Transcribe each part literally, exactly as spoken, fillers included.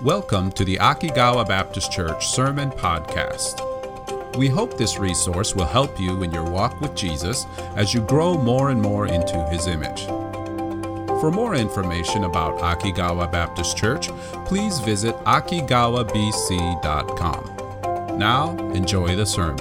Welcome to the Akigawa Baptist Church Sermon Podcast. We hope this resource will help you in your walk with Jesus as you grow more and more into His image. For more information about Akigawa Baptist Church, please visit akigawa b c dot com. Now, enjoy the sermon.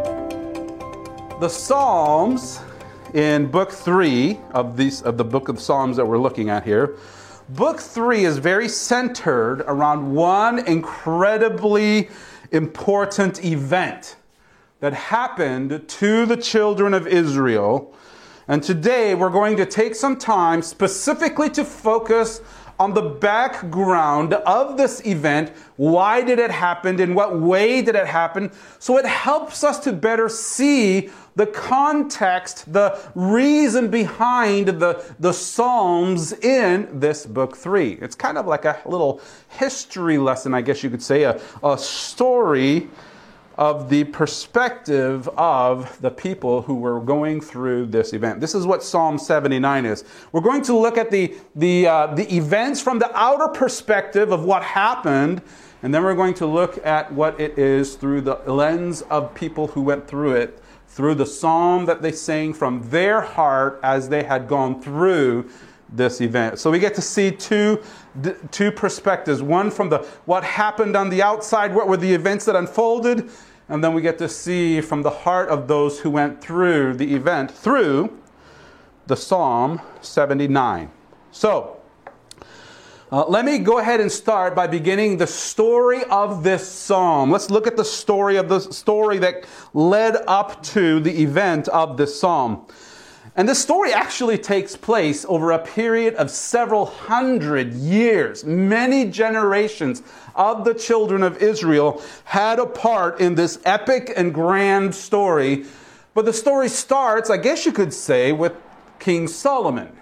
The Psalms in Book three of, these, of the book of Psalms that we're looking at here, Book three is very centered around one incredibly important event that happened to the children of Israel. And today we're going to take some time specifically to focus on the background of this event. Why did it happen? In what way did it happen? So it helps us to better see the context, the reason behind the, the Psalms in this book three. It's kind of like a little history lesson, I guess you could say, a, a story of the perspective of the people who were going through this event. This is what Psalm seventy-nine is. We're going to look at the, the, uh, the events from the outer perspective of what happened, and then we're going to look at what it is through the lens of people who went through it, through the psalm that they sang from their heart as they had gone through this event. So we get to see two, two perspectives. One from the what happened on the outside, what were the events that unfolded, and then we get to see from the heart of those who went through the event, through the Psalm seventy-nine. So, Uh, let me go ahead and start by beginning the story of this psalm. Let's look at the story of the story that led up to the event of this psalm. And this story actually takes place over a period of several hundred years. Many generations of the children of Israel had a part in this epic and grand story. But the story starts, I guess you could say, with King Solomon.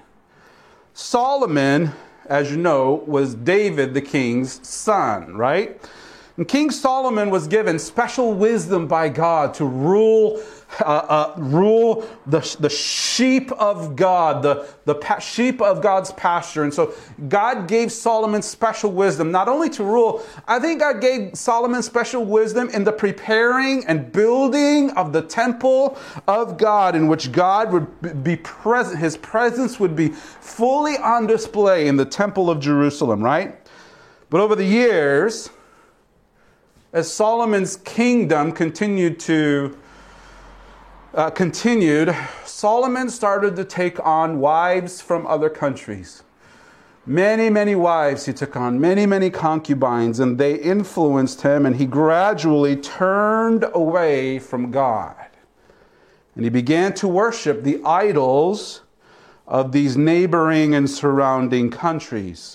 Solomon, as you know, was David the king's son, right? And King Solomon was given special wisdom by God to rule uh, uh, rule the, the sheep of God, the, the pa- sheep of God's pasture. And so God gave Solomon special wisdom, not only to rule, I think God gave Solomon special wisdom in the preparing and building of the temple of God, in which God would be present, His presence would be fully on display in the temple of Jerusalem, right? But over the years, as Solomon's kingdom continued to uh, continued, Solomon started to take on wives from other countries. Many, many wives he took on, many, many concubines, and they influenced him, and he gradually turned away from God. And he began to worship the idols of these neighboring and surrounding countries.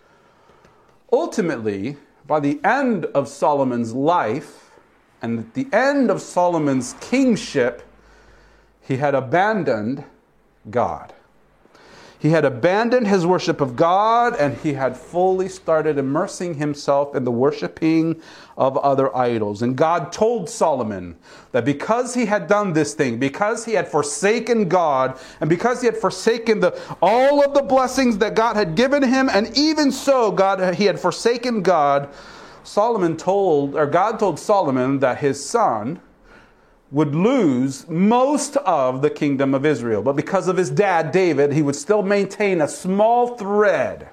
Ultimately, by the end of Solomon's life, and at the end of Solomon's kingship, he had abandoned God. He had abandoned his worship of God, and he had fully started immersing himself in the worshiping of other idols. And God told Solomon that because he had done this thing, because he had forsaken God, and because he had forsaken the, all of the blessings that God had given him, and even so, God, he had forsaken God, Solomon told, or God told Solomon that his son would lose most of the kingdom of Israel. But because of his dad, David, he would still maintain a small thread.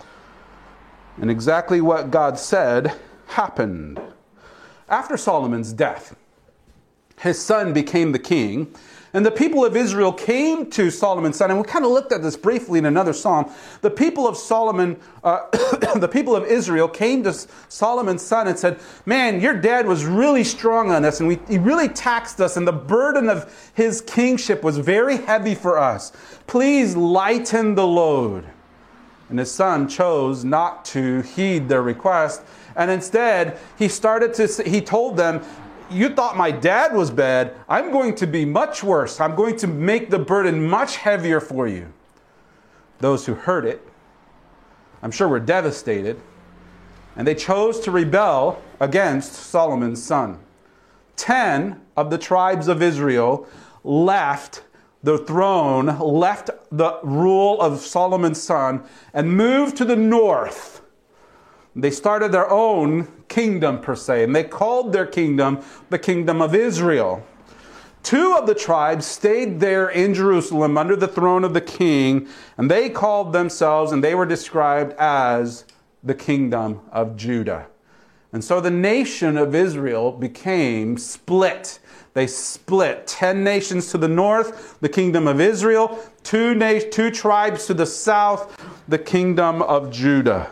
And exactly what God said happened. After Solomon's death, his son became the king. And the people of Israel came to Solomon's son, and we kind of looked at this briefly in another psalm. The people of Solomon, uh, the people of Israel came to Solomon's son and said, "Man, your dad was really strong on us, and we, he really taxed us, and the burden of his kingship was very heavy for us. Please lighten the load." And his son chose not to heed their request, and instead he started to. He told them, "You thought my dad was bad. I'm going to be much worse. I'm going to make the burden much heavier for you." Those who heard it, I'm sure, were devastated, and they chose to rebel against Solomon's son. Ten of the tribes of Israel left the throne, left the rule of Solomon's son, and moved to the north They started their own kingdom, per se, and they called their kingdom the Kingdom of Israel. Two of the tribes stayed there in Jerusalem under the throne of the king, and they called themselves, and they were described as the Kingdom of Judah. And so the nation of Israel became split. They split. Ten nations to the north, the Kingdom of Israel. Two, na- two tribes to the south, the Kingdom of Judah.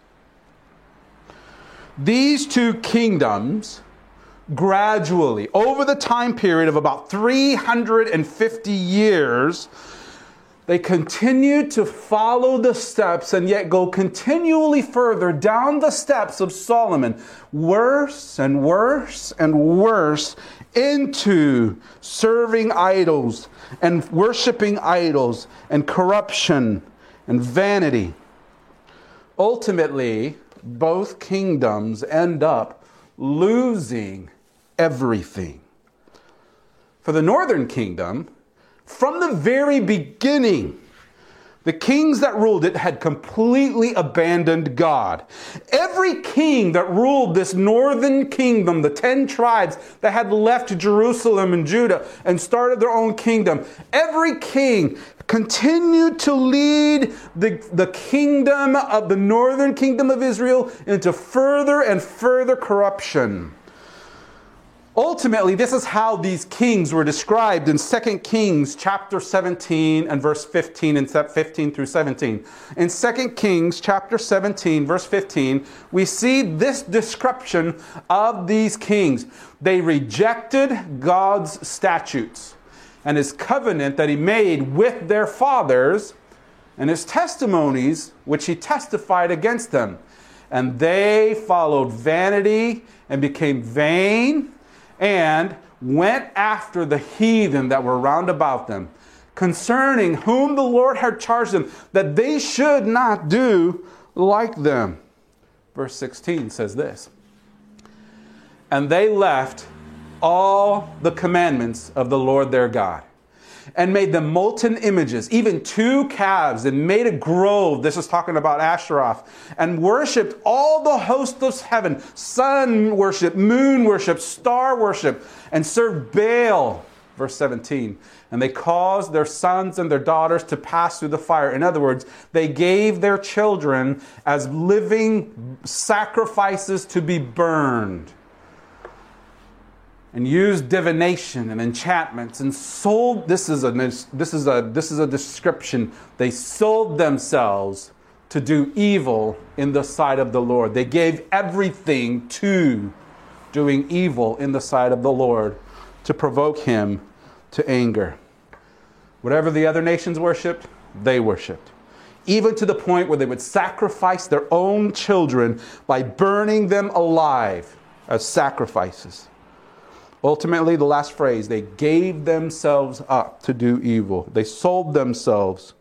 These two kingdoms gradually, over the time period of about three hundred fifty years, they continued to follow the steps and yet go continually further down the steps of Solomon, worse and worse and worse, into serving idols and worshiping idols and corruption and vanity. Ultimately, both kingdoms end up losing everything. For the northern kingdom, from the very beginning, the kings that ruled it had completely abandoned God. Every king that ruled this northern kingdom, the ten tribes that had left Jerusalem and Judah and started their own kingdom, every king continued to lead the, the kingdom of the northern kingdom of Israel into further and further corruption. Ultimately, this is how these kings were described in Second Kings chapter seventeen and verse fifteen and fifteen through seventeen. In Second Kings chapter seventeen, verse fifteen, we see this description of these kings. They rejected God's statutes and his covenant that he made with their fathers and his testimonies which he testified against them. And they followed vanity and became vain, and went after the heathen that were round about them, concerning whom the Lord had charged them, that they should not do like them. Verse sixteen says this, and they left all the commandments of the Lord their God, and made them molten images, even two calves, and made a grove. This is talking about Asheroth. And worshipped all the host of heaven, sun worship, moon worship, star worship, and served Baal. Verse seventeen. And they caused their sons and their daughters to pass through the fire. In other words, they gave their children as living sacrifices to be burned, and used divination and enchantments, and sold. This is a this is a this is a description. They sold themselves to do evil in the sight of the Lord. They gave everything to doing evil in the sight of the Lord to provoke him to anger. Whatever the other nations worshipped, they worshipped. Even to the point where they would sacrifice their own children by burning them alive as sacrifices. Ultimately, the last phrase, they gave themselves up to do evil. They sold themselves.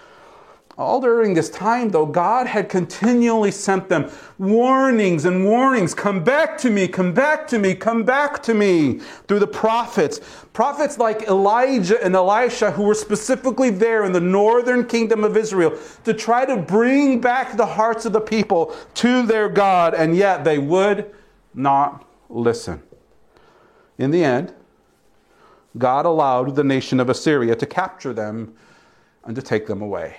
All during this time, though, God had continually sent them warnings and warnings. Come back to me, come back to me, come back to me, through the prophets. Prophets like Elijah and Elisha, who were specifically there in the northern kingdom of Israel to try to bring back the hearts of the people to their God, and yet they would not listen. In the end, God allowed the nation of Assyria to capture them and to take them away.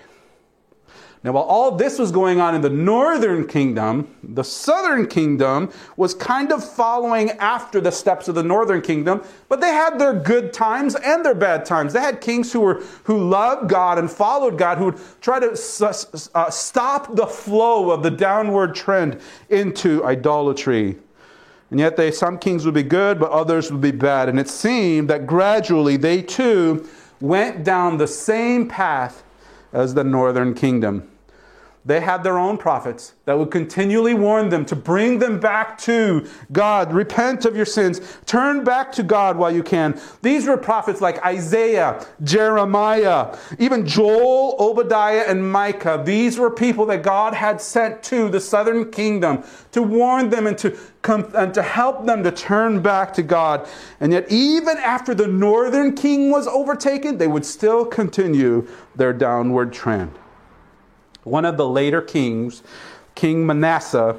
Now, while all this was going on in the northern kingdom, the southern kingdom was kind of following after the steps of the northern kingdom, but they had their good times and their bad times. They had kings who were who loved God and followed God, who would try to uh, stop the flow of the downward trend into idolatry. And yet they, some kings would be good, but others would be bad. And it seemed that gradually they too went down the same path as the northern kingdom. They had their own prophets that would continually warn them to bring them back to God. Repent of your sins. Turn back to God while you can. These were prophets like Isaiah, Jeremiah, even Joel, Obadiah, and Micah. These were people that God had sent to the southern kingdom to warn them and to come and to help them to turn back to God. And yet, even after the northern king was overtaken, they would still continue their downward trend. One of the later kings, King Manasseh,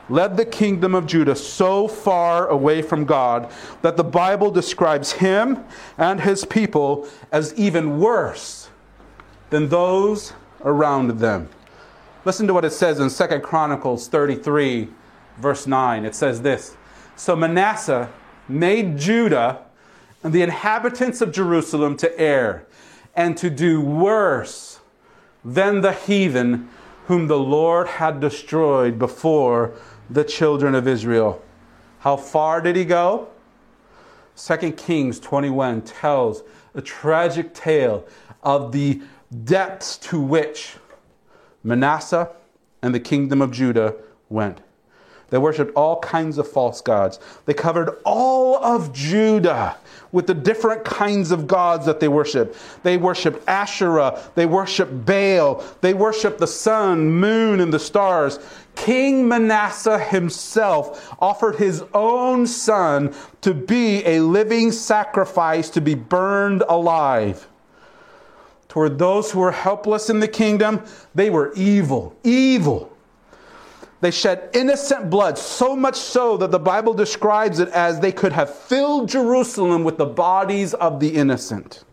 led the kingdom of Judah so far away from God that the Bible describes him and his people as even worse than those around them. Listen to what it says in Second Chronicles thirty-three, verse nine. It says this, "So Manasseh made Judah and the inhabitants of Jerusalem to err and to do worse than the heathen whom the Lord had destroyed before the children of Israel." How far did he go? Second Kings twenty-one tells a tragic tale of the depths to which Manasseh and the kingdom of Judah went. They worshipped all kinds of false gods. They covered all of Judah with the different kinds of gods that they worshiped. They worshipped Asherah. They worshipped Baal. They worshipped the sun, moon, and the stars. King Manasseh himself offered his own son to be a living sacrifice to be burned alive. Toward those who were helpless in the kingdom, they were evil, evil. They shed innocent blood, so much so that the Bible describes it as they could have filled Jerusalem with the bodies of the innocent.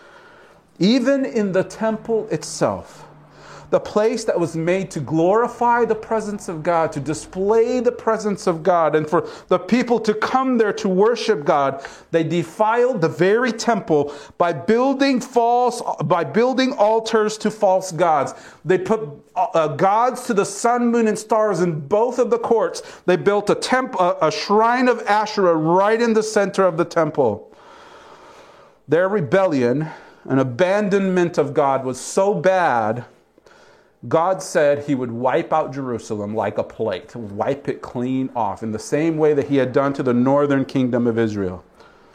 Even in the temple itself, the place that was made to glorify the presence of God, to display the presence of God, and for the people to come there to worship God, they defiled the very temple by building false, by building altars to false gods. They put uh, gods to the sun, moon, and stars in both of the courts. They built a temp, a, a shrine of Asherah right in the center of the temple. Their rebellion and abandonment of God was so bad, God said he would wipe out Jerusalem like a plate, wipe it clean off, in the same way that he had done to the northern kingdom of Israel.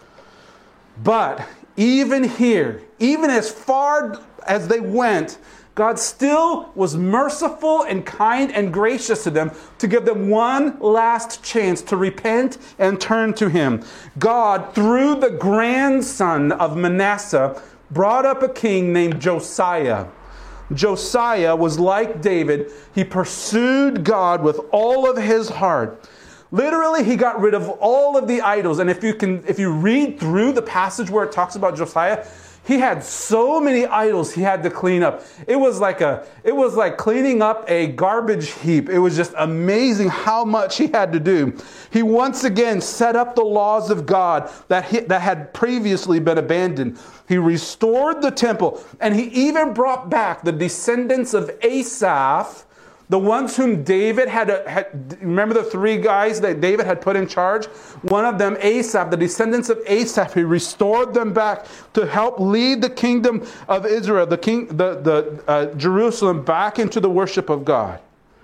But even here, even as far as they went, God still was merciful and kind and gracious to them to give them one last chance to repent and turn to him. God, through the grandson of Manasseh, brought up a king named Josiah. Josiah was like David. He pursued God with all of his heart. Literally, he got rid of all of the idols. And if you can, if you read through the passage where it talks about Josiah, he had so many idols he had to clean up. It was like a, it was like cleaning up a garbage heap. It was just amazing how much he had to do. He once again set up the laws of God that he, that had previously been abandoned. He restored the temple, and he even brought back the descendants of Asaph, the ones whom David had, had, remember the three guys that David had put in charge? One of them, Asaph, the descendants of Asaph, he restored them back to help lead the kingdom of Israel, the king, the, the uh, Jerusalem, back into the worship of God.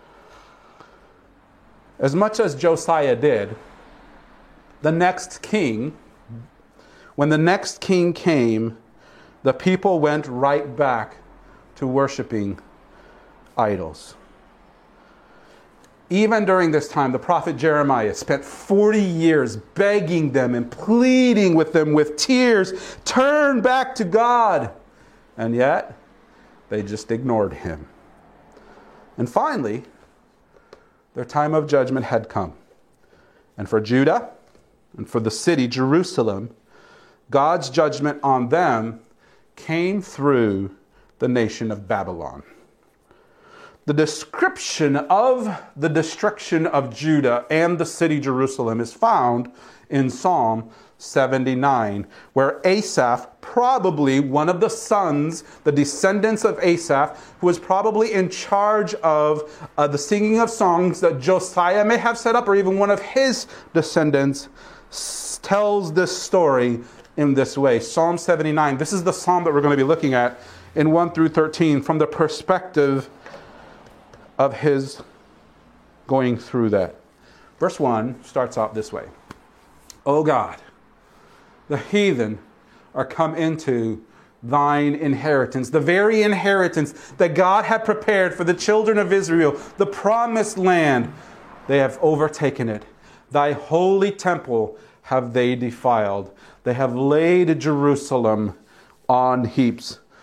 As much as Josiah did, the next king, when the next king came, the people went right back to worshiping idols. Even during this time, the prophet Jeremiah spent forty years begging them and pleading with them with tears, turn back to God. And yet, they just ignored him. And finally, their time of judgment had come. And for Judah and for the city, Jerusalem, God's judgment on them came through the nation of Babylon. The description of the destruction of Judah and the city Jerusalem is found in Psalm seventy-nine, where Asaph, probably one of the sons, the descendants of Asaph, who was probably in charge of uh, the singing of songs that Josiah may have set up, or even one of his descendants, s- tells this story in this way. Psalm seventy-nine, this is the psalm that we're going to be looking at in one through thirteen from the perspective of his going through that. Verse one starts out this way. O God, the heathen are come into thine inheritance, the very inheritance that God had prepared for the children of Israel, the promised land. They have overtaken it. Thy holy temple have they defiled. They have laid Jerusalem on heaps.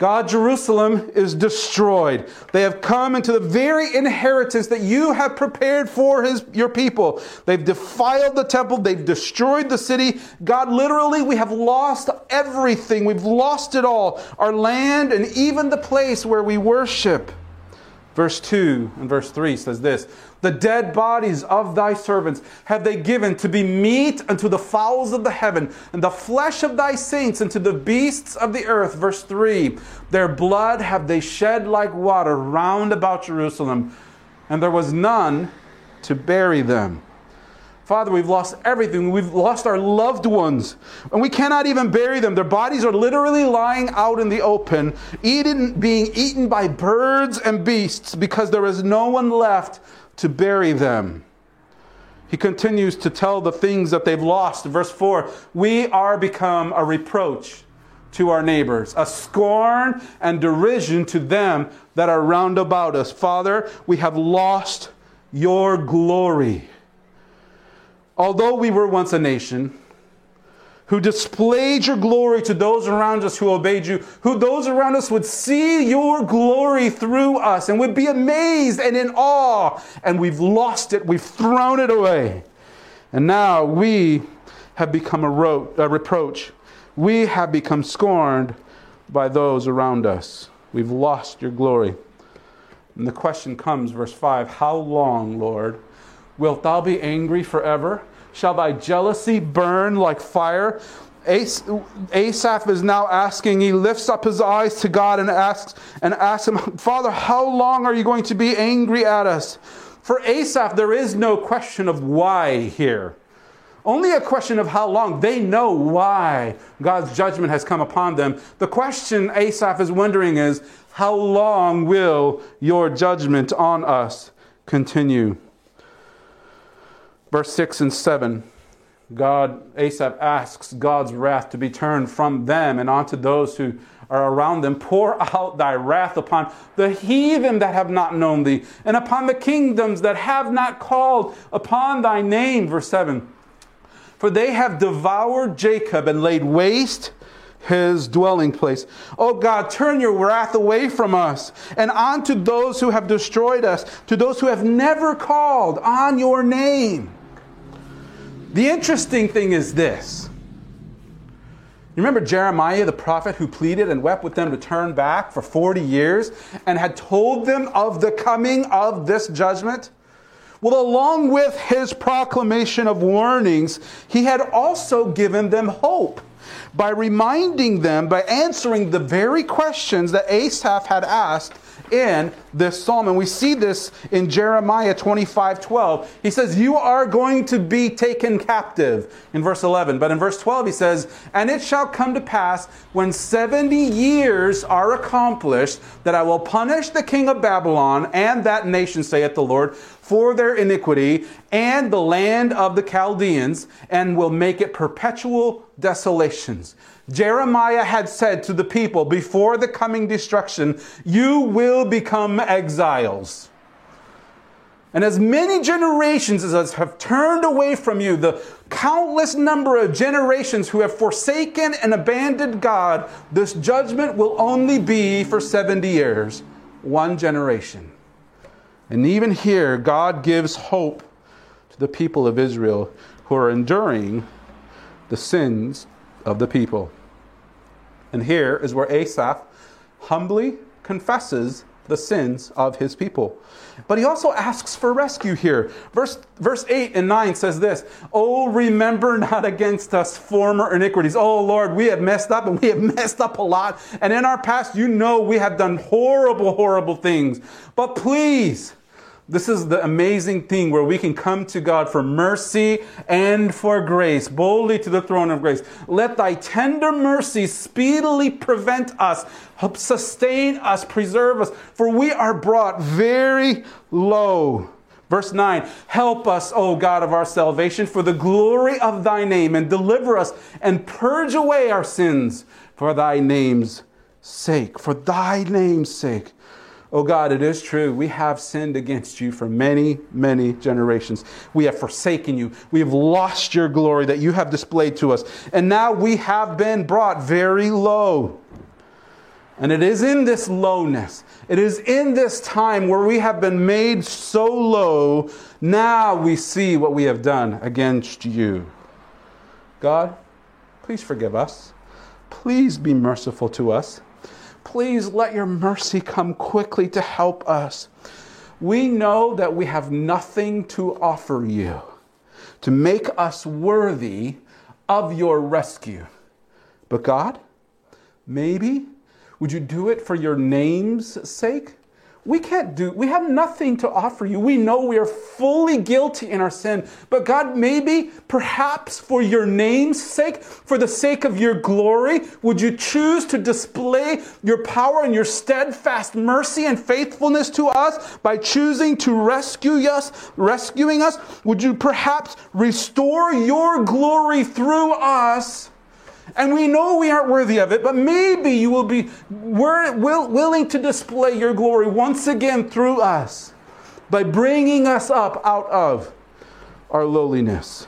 God, Jerusalem is destroyed. They have come into the very inheritance that you have prepared for his, your people. They've defiled the temple. They've destroyed the city. God, literally, we have lost everything. We've lost it all. Our land and even the place where we worship. Verse two and verse three says this, the dead bodies of thy servants have they given to be meat unto the fowls of the heaven, and the flesh of thy saints unto the beasts of the earth. Verse three, their blood have they shed like water round about Jerusalem, and there was none to bury them. Father, we've lost everything. We've lost our loved ones, and we cannot even bury them. Their bodies are literally lying out in the open, eaten, being eaten by birds and beasts, because there is no one left to bury them. He continues to tell the things that they've lost. Verse four, we are become a reproach to our neighbors, a scorn and derision to them that are round about us. Father, we have lost your glory. Although we were once a nation who displayed your glory to those around us who obeyed you, who those around us would see your glory through us and would be amazed and in awe, and we've lost it, we've thrown it away. And now we have become a, ro- a reproach. We have become scorned by those around us. We've lost your glory. And the question comes, verse five, how long, Lord? Wilt thou be angry forever? Shall thy jealousy burn like fire? As- Asaph is now asking, he lifts up his eyes to God and asks, and asks him, Father, how long are you going to be angry at us? For Asaph, there is no question of why here. Only a question of how long. They know why God's judgment has come upon them. The question Asaph is wondering is, how long will your judgment on us continue? Verse six and seven, God, Asaph asks God's wrath to be turned from them and onto those who are around them. Pour out thy wrath upon the heathen that have not known thee, and upon the kingdoms that have not called upon thy name. Verse seven, for they have devoured Jacob and laid waste his dwelling place. Oh God, turn your wrath away from us and onto those who have destroyed us, to those who have never called on your name. The interesting thing is this. You remember Jeremiah, the prophet, who pleaded and wept with them to turn back for forty years and had told them of the coming of this judgment? Well, along with his proclamation of warnings, he had also given them hope by reminding them, by answering the very questions that Asaph had asked in this psalm. And we see this in Jeremiah twenty-five twelve. He says, you are going to be taken captive in verse eleven. But in verse twelve he says, and it shall come to pass when seventy years are accomplished that I will punish the king of Babylon and that nation, saith the Lord, for their iniquity, and the land of the Chaldeans, and will make it perpetual desolations. Jeremiah had said to the people before the coming destruction, you will become exiles. And as many generations as have turned away from you, the countless number of generations who have forsaken and abandoned God, this judgment will only be for seventy years, one generation. And even here, God gives hope to the people of Israel who are enduring the sins of the people. And here is where Asaph humbly confesses the sins of his people. But he also asks for rescue here. Verse, verse eight and nine says this, oh, remember not against us former iniquities. Oh, Lord, we have messed up, and we have messed up a lot. And in our past, you know we have done horrible, horrible things. But please, this is the amazing thing where we can come to God for mercy and for grace, boldly to the throne of grace. Let thy tender mercy speedily prevent us, help sustain us, preserve us, for we are brought very low. Verse nine, help us, O God of our salvation, for the glory of thy name, and deliver us and purge away our sins for thy name's sake, for thy name's sake. Oh God, it is true. We have sinned against you for many, many generations. We have forsaken you. We have lost your glory that you have displayed to us. And now we have been brought very low. And it is in this lowness, it is in this time where we have been made so low, now we see what we have done against you. God, please forgive us. Please be merciful to us. Please let your mercy come quickly to help us. We know that we have nothing to offer you to make us worthy of your rescue. But God, maybe, would you do it for your name's sake? We can't do, we have nothing to offer you. We know we are fully guilty in our sin. But God, maybe, perhaps for your name's sake, for the sake of your glory, would you choose to display your power and your steadfast mercy and faithfulness to us by choosing to rescue us, rescuing us? Would you perhaps restore your glory through us? And we know we aren't worthy of it, but maybe you will be will, willing to display your glory once again through us by bringing us up out of our lowliness.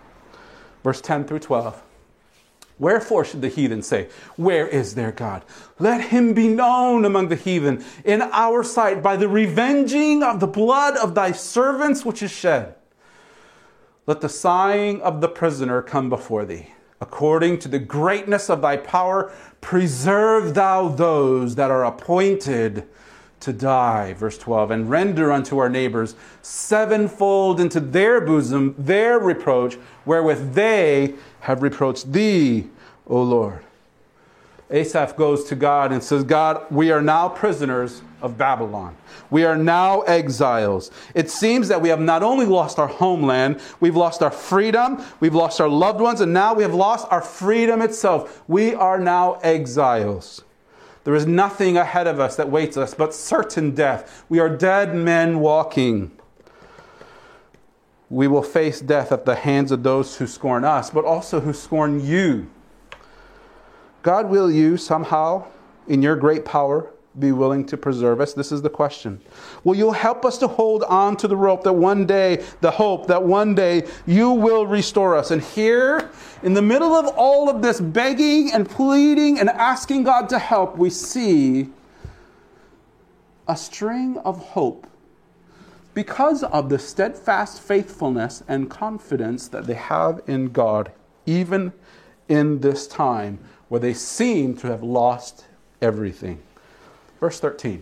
Verse ten through twelve. Wherefore should the heathen say, where is their God? Let him be known among the heathen in our sight by the revenging of the blood of thy servants which is shed. Let the sighing of the prisoner come before thee. According to the greatness of thy power, preserve thou those that are appointed to die. Verse twelve, and render unto our neighbors sevenfold into their bosom their reproach, wherewith they have reproached thee, O Lord. Asaph goes to God and says, God, we are now prisoners of Babylon. We are now exiles. It seems that we have not only lost our homeland, we've lost our freedom, we've lost our loved ones, and now we have lost our freedom itself. We are now exiles. There is nothing ahead of us that waits us but certain death. We are dead men walking. We will face death at the hands of those who scorn us, but also who scorn you. God, will you somehow, in your great power, be willing to preserve us? This is the question. Will you help us to hold on to the rope that one day, the hope that one day you will restore us? And here, in the middle of all of this begging and pleading and asking God to help, we see a string of hope because of the steadfast faithfulness and confidence that they have in God, even in this time where they seem to have lost everything. Verse thirteen.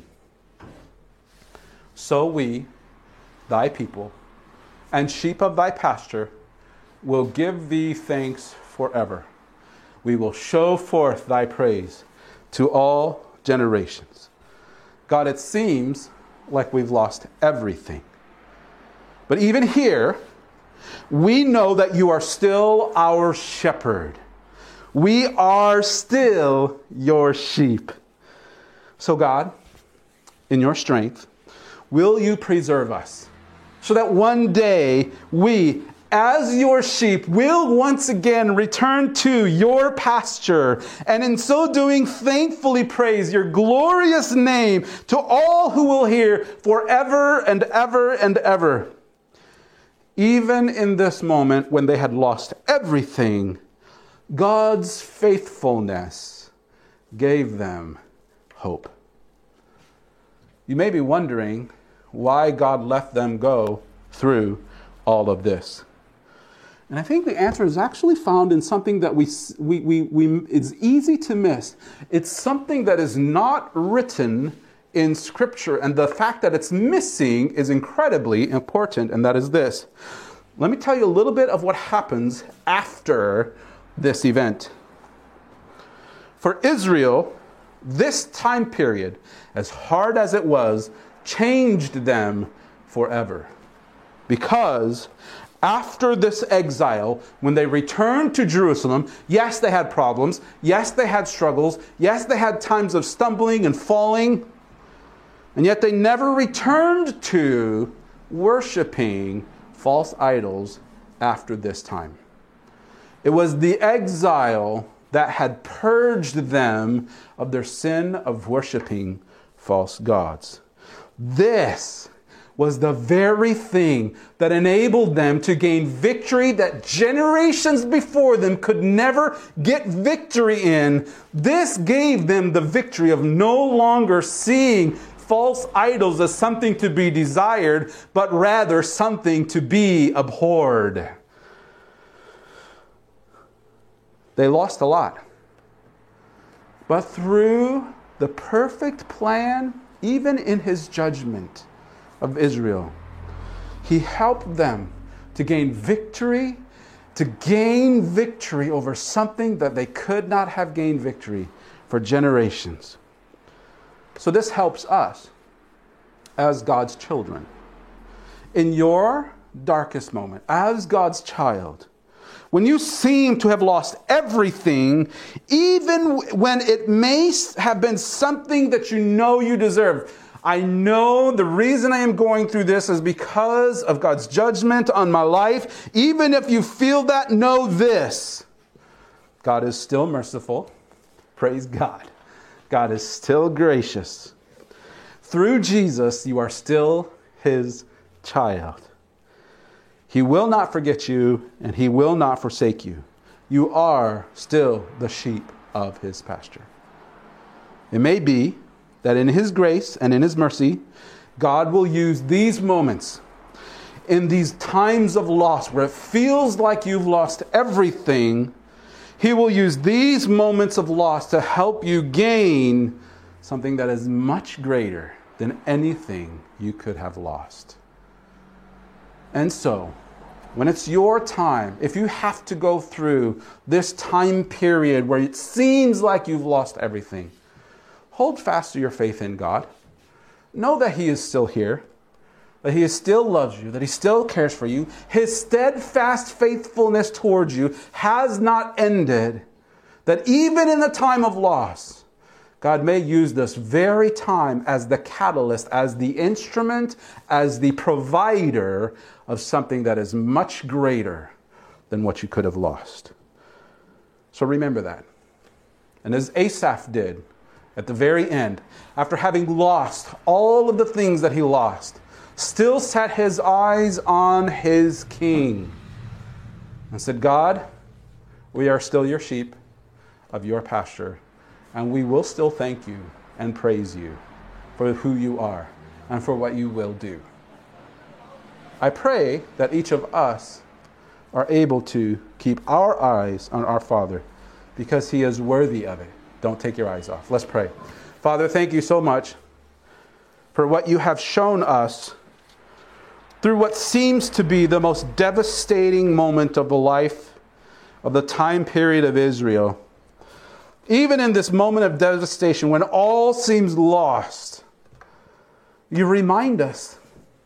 So we, thy people, and sheep of thy pasture, will give thee thanks forever. We will show forth thy praise to all generations. God, it seems like we've lost everything. But even here, we know that you are still our shepherd. We are still your sheep. So God, in your strength, will you preserve us so that one day we, as your sheep, will once again return to your pasture, and in so doing thankfully praise your glorious name to all who will hear forever and ever and ever. Even in this moment when they had lost everything, God's faithfulness gave them hope. You may be wondering why God let them go through all of this. And I think the answer is actually found in something that we, we, we, we is easy to miss. It's something that is not written in Scripture, and the fact that it's missing is incredibly important, and that is this. Let me tell you a little bit of what happens after this event. For Israel, this time period, as hard as it was, changed them forever. Because after this exile, when they returned to Jerusalem, yes, they had problems. Yes, they had struggles. Yes, they had times of stumbling and falling. And yet they never returned to worshiping false idols after this time. It was the exile that had purged them of their sin of worshiping false gods. This was the very thing that enabled them to gain victory that generations before them could never get victory in. This gave them the victory of no longer seeing false idols as something to be desired, but rather something to be abhorred. They lost a lot. But through the perfect plan, even in his judgment of Israel, he helped them to gain victory, to gain victory over something that they could not have gained victory for generations. So this helps us as God's children. In your darkest moment, as God's child, when you seem to have lost everything, even when it may have been something that you know you deserve. I know the reason I am going through this is because of God's judgment on my life. Even if you feel that, know this: God is still merciful. Praise God. God is still gracious. Through Jesus, you are still his child. He will not forget you, and he will not forsake you. You are still the sheep of his pasture. It may be that in his grace and in his mercy, God will use these moments, in these times of loss where it feels like you've lost everything. He will use these moments of loss to help you gain something that is much greater than anything you could have lost. And so, when it's your time, if you have to go through this time period where it seems like you've lost everything, hold fast to your faith in God. Know that he is still here, that he still loves you, that he still cares for you. His steadfast faithfulness towards you has not ended, that even in the time of loss, God may use this very time as the catalyst, as the instrument, as the provider of something that is much greater than what you could have lost. So remember that. And as Asaph did at the very end, after having lost all of the things that he lost, still set his eyes on his king and said, God, we are still your sheep of your pasture, and we will still thank you and praise you for who you are and for what you will do. I pray that each of us are able to keep our eyes on our Father because he is worthy of it. Don't take your eyes off. Let's pray. Father, thank you so much for what you have shown us through what seems to be the most devastating moment of the life of the time period of Israel. Even in this moment of devastation, when all seems lost, you remind us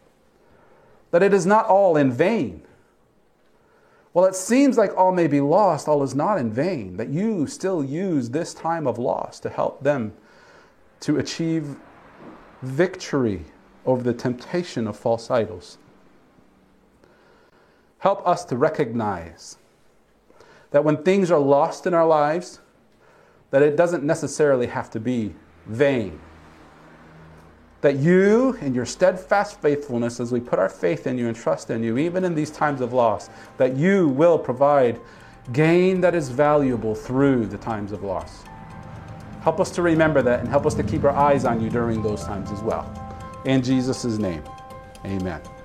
that it is not all in vain. While it seems like all may be lost, all is not in vain, that you still use this time of loss to help them to achieve victory over the temptation of false idols. Help us to recognize that when things are lost in our lives, that it doesn't necessarily have to be vain. That you, in your steadfast faithfulness, as we put our faith in you and trust in you, even in these times of loss, that you will provide gain that is valuable through the times of loss. Help us to remember that and help us to keep our eyes on you during those times as well. In Jesus' name, amen.